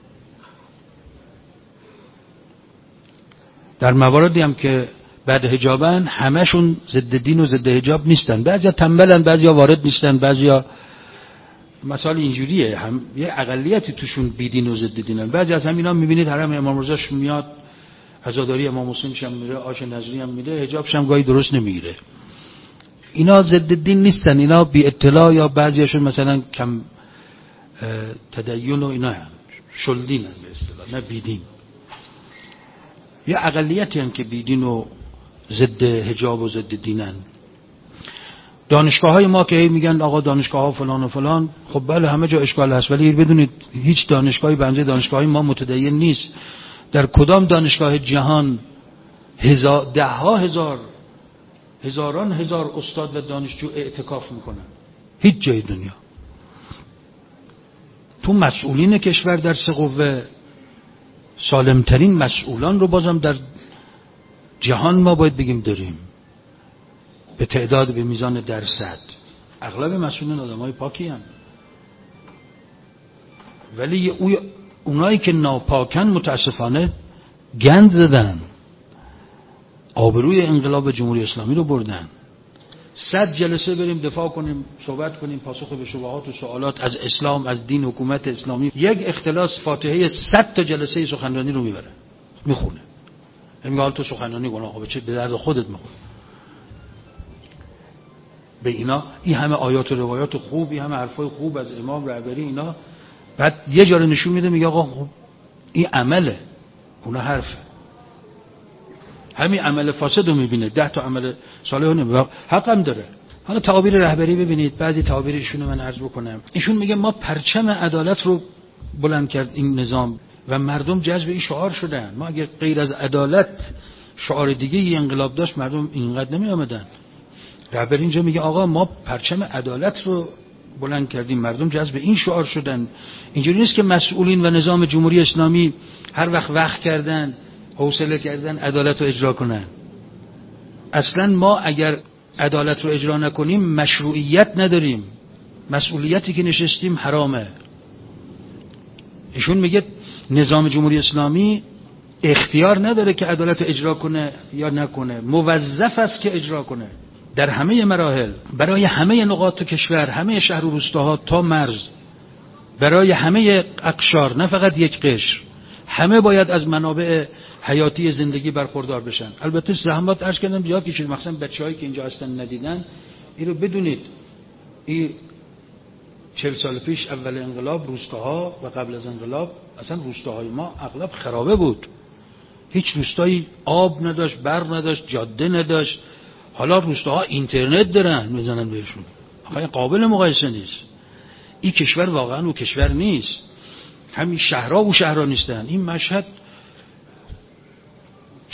در مواردی هم که بعد حجابن همشون ضد دین و ضد حجاب نیستن، بعضیا تنبلن، بعضیا وارد نیستن، بعضیا مثال اینجوریه، هم یه اقلیتی توشون بیدین و ضد دینن. بعضی از همینا میبینید حرم امام رضاش میاد، عزاداری امام حسین شم میره، آش نظری هم میره، حجابش هم گاهی درست نمیگیره. اینا ضد دین نیستن، اینا بی اطلاع یا بعضیاشون مثلا کم تدین و اینا هم شلدینن به اصطلاح، نه بیدین. یه اقلیتی هم که بیدین و ضد حجاب و ضد دینن. دانشگاه های ما که میگن آقا دانشگاه ها فلان و فلان، خب بله همه جا اشکال هست، ولی بدونید هیچ دانشگاهی بنده دانشگاه های ما متدین نیست. در کدام دانشگاه جهان هزار ده ها هزار هزاران هزار استاد و دانشجو اعتکاف میکنن؟ هیچ جای دنیا. تو مسئولین کشور در سه قوه سالمترین مسئولان رو بازم در جهان ما باید بگیم داریم، به تعداد، به میزان درصد. اغلب مسئولین آدمای پاکی هستند، ولی اونایی که ناپاکن متاسفانه گند زدن، آبروی انقلاب جمهوری اسلامی رو بردن. صد جلسه بریم دفاع کنیم، صحبت کنیم، پاسخ به شبهات و سوالات از اسلام، از دین، حکومت اسلامی، یک اختلاس فاتحه صد تا جلسه سخنرانی رو میبره میخونه، میگه حال تو سخنرانی کن آقا، چه به درد خودت میخوره. به اینا این همه آیات و روایات خوب، این همه حرفای خوب از امام رهبری، اینا بعد یه جا رو نشون میده میگه آقا خب این عمله، اونا حرفه. همین عمل فاسد رو میبینه، ده تا عمل صالح رو نمیبینه، حق هم داره. حالا تعابیر رهبری ببینید، بعضی تعابیرشون من عرض بکنم. ایشون میگه ما پرچم عدالت رو بلند کرد این نظام و مردم جذب این شعار شدن. ما اگه غیر از عدالت شعار دیگه ای انقلاب داشت مردم اینقدر نمی آمدن. رهبری اینجا میگه آقا ما پرچم عدالت رو بلند کردیم، مردم جذب این شعار شدن. اینجوری نیست که مسئولین و نظام جمهوری اسلامی هر وقت وقت کردن، حوصله کردن عدالت رو اجرا کنن. اصلا ما اگر عدالت رو اجرا نکنیم مشروعیت نداریم، مسئولیتی که نشستیم حرامه. ایشون میگه نظام جمهوری اسلامی اختیار نداره که عدالت رو اجرا کنه یا نکنه، موظف است که اجرا کنه در همه مراحل، برای همه نقاط کشور، همه شهر و روستاها تا مرز، برای همه اقشار، نه فقط یک قشر. همه باید از منابع حیاتی زندگی برخوردار بشن. البته زحمات عرض کردم زیاد کشید، مثلا بچه‌هایی که اینجا هستن ندیدن، این رو بدونید. این چهل سال پیش اول انقلاب روستاها و قبل از انقلاب اصلا روستاهای ما اغلب خرابه بود. هیچ روستایی آب نداشت، برق نداشت، جاده نداشت. حالا روستاها اینترنت دارن میزنن بهشون. آخه قابل مقایسه نیست. این کشور واقعا اون کشور نیست. همین شهرها و شهرها نیستن. این مشهد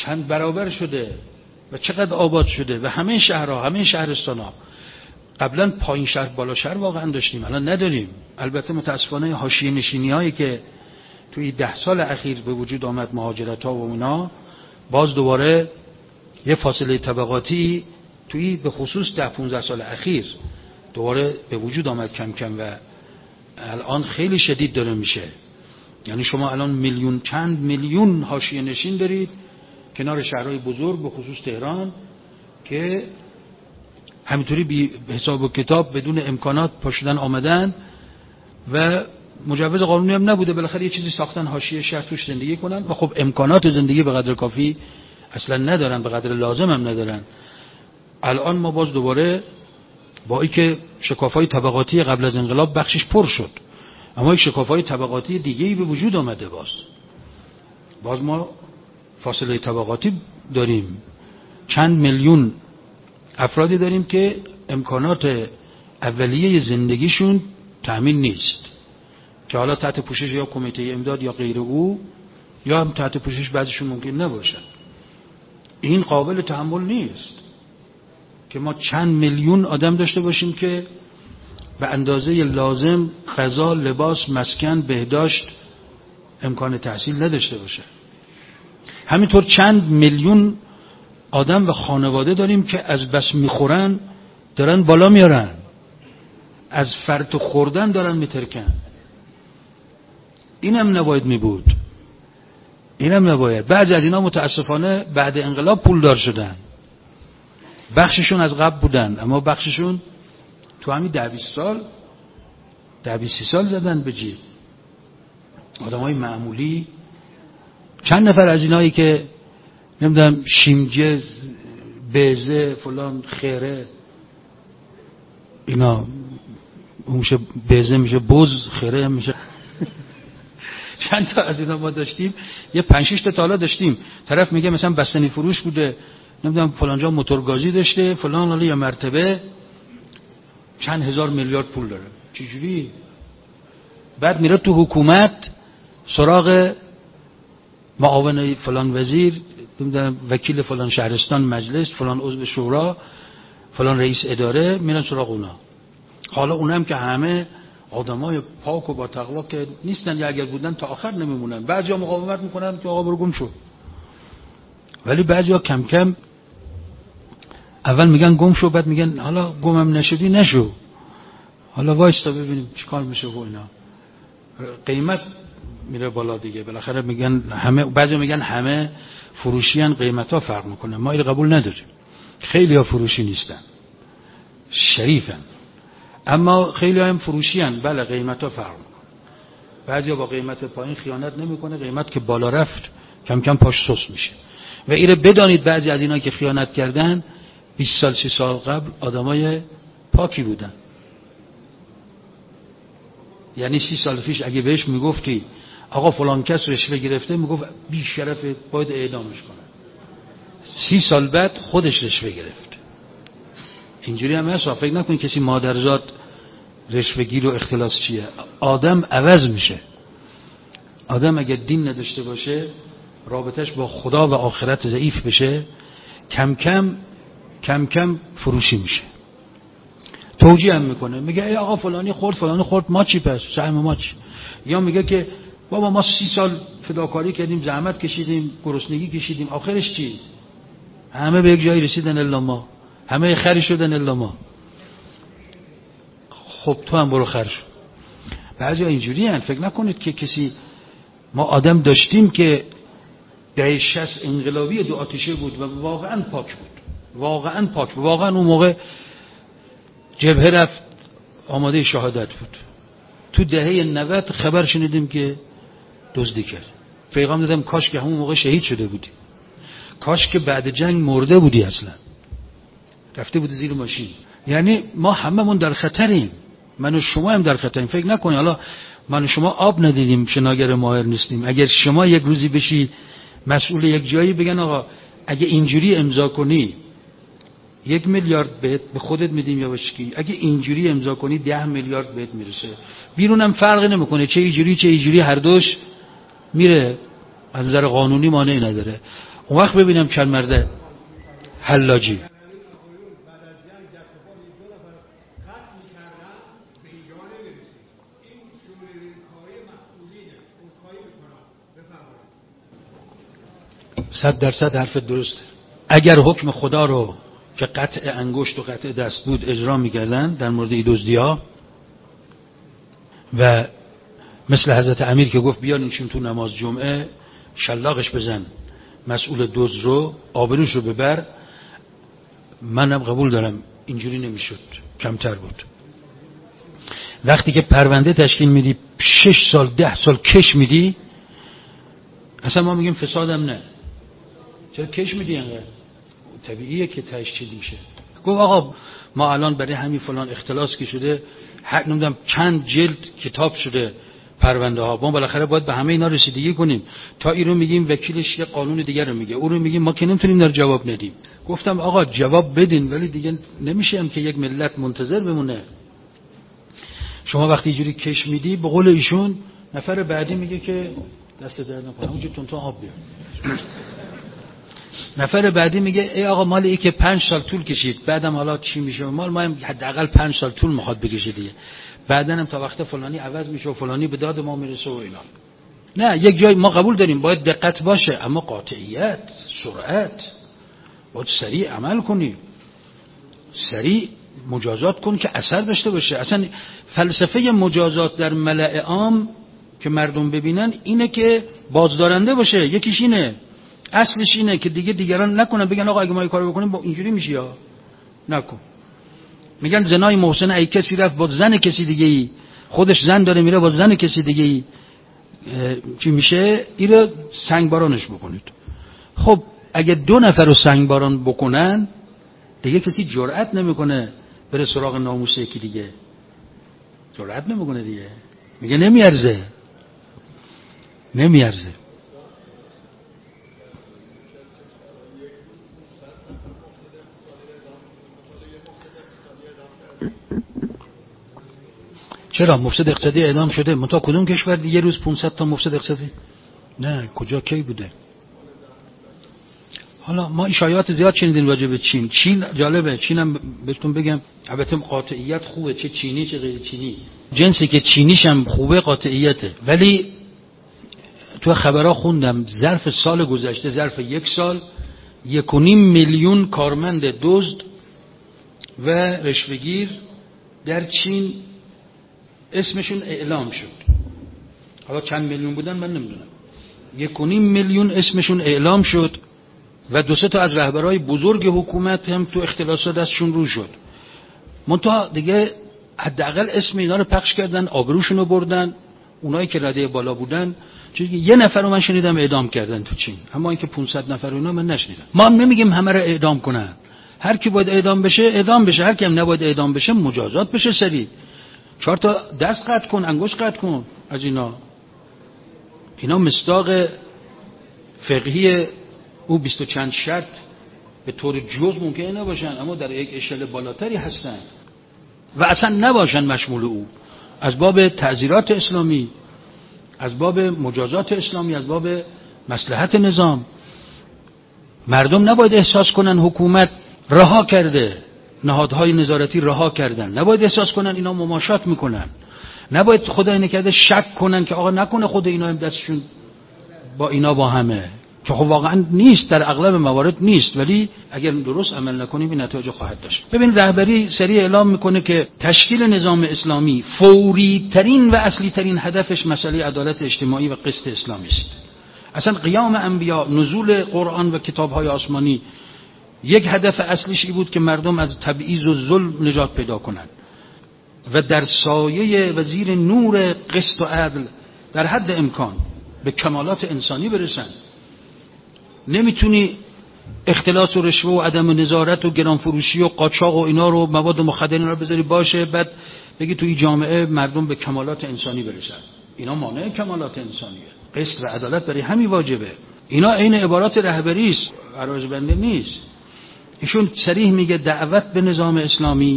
چند برابر شده و چقدر آباد شده و همه شهرها، همه شهرستانها. قبلا پایین شهر بالا شهر واقعا داشتیم، الان نداریم. البته متاسفانه حاشیه نشینی هایی که توی ده سال اخیر به وجود آمد، مهاجرت ها و اونا، باز دوباره یه فاصله طبقاتی توی به خصوص ده پانزده سال اخیر دوباره به وجود آمد کم کم و الان خیلی شدید داره میشه. یعنی شما الان میلیون چند میلیون حاشیه نشین دارید کنار شهرهای بزرگ به خصوص تهران که همینطوری بی حساب و کتاب بدون امکانات پاشدن آمدن و مجوز قانونی هم نبوده، بالاخره یه چیزی ساختن حاشیه شهر توش زندگی کنن و خب امکانات زندگی به قدر کافی اصلا ندارن، به قدر لازم هم ندارن. الان ما باز دوباره با این که شکاف‌های طبقاتی قبل از انقلاب بخشش پر شد، اما یک شکاف‌های طبقاتی دیگه‌ای به وجود آمده. باز باز ما فاصله طبقاتی داریم، چند میلیون افرادی داریم که امکانات اولیه زندگیشون تأمین نیست، که حالا تحت پوشش یا کمیته امداد یا غیر او، یا هم تحت پوشش بعضیشون ممکن نباشن. این قابل تحمل نیست که ما چند میلیون آدم داشته باشیم که به اندازه لازم غذا، لباس، مسکن، بهداشت، امکان تحصیل نداشته باشه. همینطور چند میلیون آدم و خانواده داریم که از بس میخورن دارن بالا میارن، از فرط خوردن دارن میترکن. اینم نباید میبود، اینم نباید. بعضی از اینا متاسفانه بعد انقلاب پولدار شدن، بخششون از قبل بودن اما بخششون تو همین ده بیست سال ده بیست سی سال زدن به جیب. آدمای معمولی، چند نفر از اینایی که نمیدونم شیمجه، بیزه، فلان، خیره، اینا اون میشه بیزه، میشه بز، خیره میشه چند تا از اینا ما داشتیم، یه پنج شش تا تالا داشتیم. طرف میگه مثلا بستنی فروش بوده، نمیدونم فلانجا موتورگازی داشته، فلان، حالا یه مرتبه چند هزار میلیارد پول داره. چجوری؟ بعد میره تو حکومت سراغ معاون فلان وزیر، نمیدونم وکیل فلان شهرستان مجلس، فلان عضو شورا، فلان رئیس اداره، میرن سراغ اونا. حالا اونم که همه آدمای پاک و با تقوا که نیستن، یا اگر بودن تا آخر نمیمونن. بعضیا مقاومت میکنن که آقا برو گم شو، ولی بعضیا کم کم اول میگن گم شو، بعد میگن حالا گمم نشدی نشو، حالا وایستا ببینیم چیکار میشه و اینا. قیمت میره بالا دیگه، بالاخره میگن همه، بعضیا میگن همه فروشیان، قیمتا فرق میکنه. ما اینو قبول نداریم. خیلی ها فروشی نیستن، شریفن، اما خیلی هم فروشیان، بله قیمتا فرق میکنه. بعضیا با قیمت پایین خیانت نمیکنه، قیمت که بالا رفت کم کم پاش سوس میشه. و اینو بدانید بعضی از اینا که خیانت کردن بیست سال سی سال قبل آدمای پاکی بودن. یعنی سی سال پیش اگه بهش میگفتی آقا فلان کس رشوه گرفته، میگفت بی شرفه باید اعدامش کنه. سی سال بعد خودش رشوه گرفت. اینجوری هم هست. فکر نکن کسی مادرزاد رشوه‌گیر و اختلاس چیه. آدم عوض میشه. آدم اگه دین نداشته باشه، رابطش با خدا و آخرت ضعیف بشه، کم کم کم کم فروشی میشه. توجیه هم میکنه، میگه ای آقا فلانی خورد فلانی خورد، ما چی پس؟ سهم ما چی؟ یا میگه که بابا ما سی سال فداکاری کردیم، زحمت کشیدیم، گرسنگی کشیدیم، آخرش چی؟ همه به یک جایی رسیدن الا ما، همه خری شدن الا ما. خب تو هم برو خر شو. بعضیا اینجوری هستن. فکر نکنید که کسی، ما آدم داشتیم که دهه شصت انقلابی دو آتیشه بود و واقعا پاک بود، واقعا پاک بود. واقعا اون موقع جبهه رفت آماده شهادت بود. تو دهه نود خبر شنیدیم که دزدی کرد. پیغام دادم کاش که همون موقع شهید شده بودی، کاش که بعد جنگ مرده بودی، اصلا رفته بودی زیر ماشین. یعنی ما هممون در خطریم، من و شما هم در خطریم. فکر نکنی حالا من و شما آب ندیدیم شناگر ماهر نیستیم. اگر شما یک روزی بشی مسئول یک جایی، بگن آقا اگه اینجوری امضا کنی یک میلیارد بهت به خودت میدیم یا باشکی، اگه اینجوری امضا کنی ده میلیارد بهت میرسه. بیرونم فرقی نمیکنه، چه اینجوری چه اینجوری هر دوش میره، از نظر قانونی مانعی نداره. اون وقت ببینم چند مرد حلاجی. صد درصد حرف درسته. اگر حکم خدا رو که قطع انگشت و قطع دست بود اجرا میکردن در مورد این دزدی‌ها و مثل حضرت امیر که گفت بیان نشیم تو نماز جمعه شلاقش بزن مسئول دزد رو آبروش رو ببر، منم قبول دارم اینجوری نمیشد، کمتر بود. وقتی که پرونده تشکیل میدی شش سال ده سال کش میدی، اصلا ما میگیم فسادم نه، چرا کش میدی انقدر؟ طبیعیه که تهش چیزی میشه. گفت آقا ما الان برای همین فلان اختلاس که شده حق نمیدونم چند جلد کتاب شده پرونده ها، ما بالاخره باید به همه اینا رسیدگی کنیم. تا این رو میگیم وکیلش یه قانون دیگر رو میگه، اون رو میگیم، ما که نمیتونیم در جواب ندیم. گفتم آقا جواب بدین، ولی دیگه نمیشه هم که یک ملت منتظر بمونه. شما وقتی اینجوری کش میدی به قول ایشون نفر بعدی میگه که دست درد نکنه اونجا تون تو آب بیار. نفر بعدی میگه ای آقا مال ای که پنج سال طول کشید، بعدم حالا چی میشه؟ مال ما هم حداقل پنج سال طول میخواد بکشه دیگه، بعدن هم تا وقت فلانی عوض میشه و فلانی به داد ما میرسه و اینا. نه، یک جای ما قبول داریم باید دقت باشه، اما قاطعیت، سرعت، باید سریع عمل کنیم، سریع مجازات کن که اثر داشته باشه. اصلا فلسفه مجازات در ملأ عام که مردم ببینن اینه که بازدارنده باشه. یکیش اینه، اصلش اینه که دیگه دیگران نکنن بگن آقا اگه ما این کارو بکنیم با اینجوری میشه یا نکن. میگن زنای محسن ای کسی رفت با زن کسی دیگه ای، خودش زن داره میره با زن کسی دیگه ای، چی میشه؟ اینو سنگبارانش بکنید. خب اگه دو نفر رو سنگباران بکنن دیگه کسی جرئت نمیکنه بره سراغ ناموس یکی دیگه، جرئت نمیکنه دیگه، میگه نمیارزه نمیارزه. چرا مفسد اقتصادی اعدام شده؟ منتها کدوم کشور یه روز پانصد تا مفسد اقتصادی؟ نه، کجا کی بوده؟ حالا ما شایعات زیاد شنیدیم راجع به چین. چین جالبه، چینم بهتون بگم البته قاطعیت خوبه، چه چینی چه غیر چینی، جنسی که چینیش هم خوبه قاطعیته. ولی تو خبرها خوندم ظرف سال گذشته، ظرف یک سال یک و نیم میلیون کارمند دزد و رشوه‌گیر در چین اسمشون اعلام شد. حالا چند میلیون بودن من نمیدونم، یک و نیم میلیون اسمشون اعلام شد و دو سه تا از رهبرای بزرگ حکومت هم تو اختلاسات دستشون رو شد. منتها دیگه حداقل اسم اینا رو پخش کردن، آبروشون رو بردن. اونایی که رده بالا بودن، چون یه نفر رو من شنیدم اعدام کردن تو چین، اما اینکه پانصد نفر رو اینا من نشنیدم. ما هم نمیگیم همه رو اعدام کنن، هر کی باید اعدام بشه اعدام بشه، هر کی هم نباید اعدام بشه مجازات بشه سریع. چهار تا دست قطع کن، انگشت قطع کن از اینا. اینا مصداق فقهی او بیست و چند شرط به طور جز ممکنه نباشن، اما در یک اشل بالاتری هستن و اصلا نباشن مشمول او، از باب تعزیرات اسلامی، از باب مجازات اسلامی، از باب مصلحت نظام. مردم نباید احساس کنن حکومت رها کرده، نهادهای نظارتی رها کردن، نباید احساس کنن اینا مماشات میکنن، نباید خدای نکرده شک کنن که آقا نکنه خود اینا هم دستشون با اینا با همه، که خب واقعا نیست، در اغلب موارد نیست، ولی اگر درست عمل نکنیم این نتایج خواهد داشت. ببین رهبری سریع اعلام میکنه که تشکیل نظام اسلامی فوری ترین و اصلی ترین هدفش مسئله عدالت اجتماعی و قسط اسلامی است. اصلا قیام انبیا، نزول قرآن و کتاب‌های آسمانی یک هدف اصلیش این بود که مردم از تبعیض و ظلم نجات پیدا کنند و در سایه و زیر نور قسط و عدل در حد امکان به کمالات انسانی برسن. نمیتونی اختلاس و رشوه و عدم نظارت و گرانفروشی و قاچاق و اینا رو، مواد مخدر اینا رو بذاری باشه بعد بگی توی جامعه مردم به کمالات انسانی برسن. اینا مانع کمالات انسانیه. قسط و عدالت برای همین واجبه. اینا عین عبارات رهبری است، عرض بنده نیست. ایشون صریح میگه دعوت به نظام اسلامی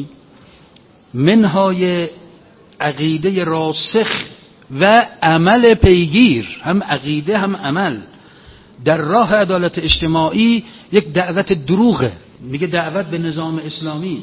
منهای عقیده راسخ و عمل پیگیر، هم عقیده هم عمل، در راه عدالت اجتماعی یک دعوت دروغه. میگه دعوت به نظام اسلامی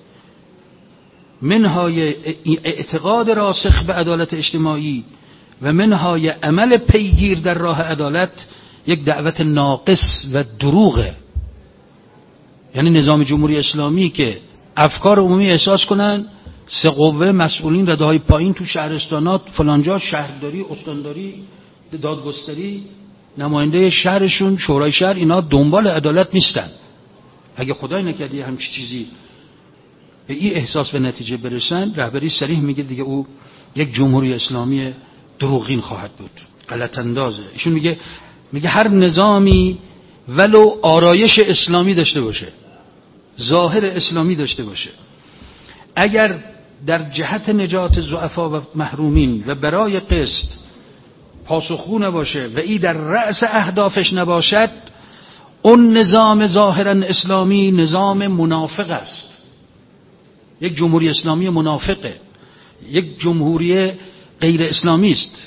منهای اعتقاد راسخ به عدالت اجتماعی و منهای عمل پیگیر در راه عدالت یک دعوت ناقص و دروغه. یعنی نظام جمهوری اسلامی که افکار عمومی احساس کنن، سه قوه مسئولین رده‌های پایین تو شهرستانات فلانجا، شهرداری، استانداری، دادگستری، نماینده شهرشون، شورای شهر، اینا دنبال عدالت نیستن. اگه خدای نکرده همچی چیزی به این احساس و نتیجه برسن، رهبری صریح میگه دیگه او یک جمهوری اسلامی دروغین خواهد بود، غلط اندازه. ایشون میگه میگه هر نظامی ولو آرایش اسلامی داشته باشه، ظاهر اسلامی داشته باشه، اگر در جهت نجات ضعفا و محرومین و برای قسط پاسخگو نباشه و ای در رأس اهدافش نباشد، اون نظام ظاهرا اسلامی نظام منافق است، یک جمهوری اسلامی منافقه، یک جمهوری غیر اسلامی است.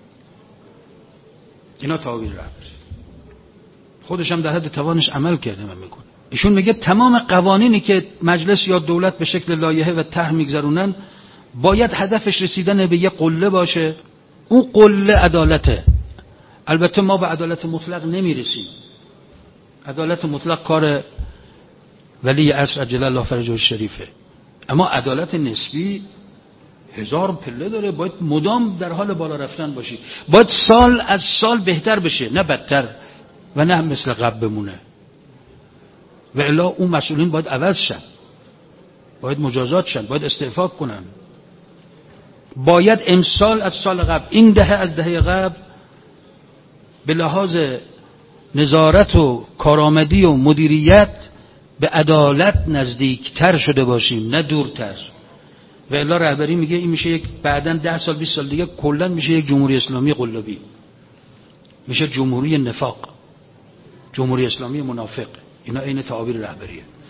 اینا تعبیر رهبری، خودش هم در حد توانش عمل کرده من میکنه. ایشون میگه تمام قوانینی که مجلس یا دولت به شکل لایحه و طرح میگذرونن باید هدفش رسیدن به یه قله باشه، اون قله عدالته. البته ما به عدالت مطلق نمیرسیم، عدالت مطلق کار ولی عصر عجل الله فرجه الشریفه، اما عدالت نسبی هزار پله داره، باید مدام در حال بالا رفتن باشی، باید سال از سال بهتر بشه، نه بدتر و نه مثل قبل بمونه. و الا اون مسئولین باید عوض شن، باید مجازات شن، باید استعفا کنن، باید امسال از سال قبل، این دهه از دهه قبل به لحاظ نظارت و کارآمدی و مدیریت به عدالت نزدیکتر شده باشیم نه دورتر. و الا رهبری میگه این میشه یک بعداً ده سال بیست سال دیگه کلاً میشه یک جمهوری اسلامی قلابی، میشه جمهوری نفاق، جمهوری اسلامی منافق. اینا عین تعابیر رهبریه.